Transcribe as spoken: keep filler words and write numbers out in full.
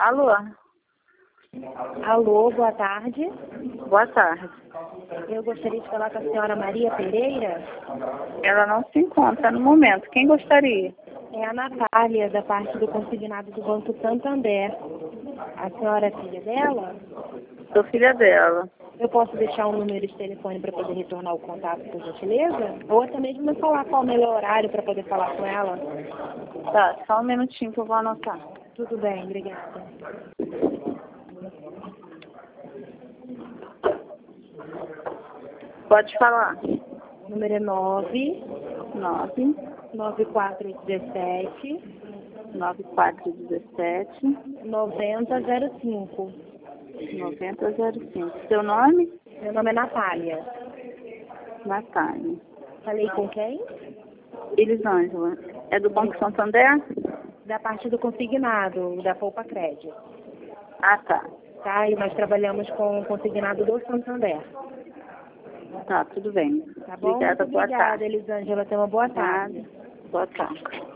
Alô? Alô, boa tarde. Boa tarde. Eu gostaria de falar com a senhora Maria Pereira. Ela não se encontra no momento. Quem gostaria? É a Natália, da parte do consignado do Banco Santander. A senhora é filha dela? Sou filha dela. Eu posso deixar um número de telefone para poder retornar o contato, por gentileza? Ou até mesmo falar qual o melhor horário para poder falar com ela? Tá, só um minutinho que eu vou anotar. Tudo bem, obrigada. Pode falar. O número é nove Nove nove quatro um sete nove quatro um sete nove zero zero cinco. noventa zero cinco. Seu nome? Meu nome é Natália. Natália. Falei com quem? Elisângela. É do Banco Santander? Da parte do consignado, da Poupa Crédito. Ah, tá. Tá? E nós trabalhamos com o consignado do Santander. Tá, tudo bem. Tá bom? Obrigada, Muito boa obrigada, tarde. Elisângela. Tenha uma boa tarde. Boa tarde.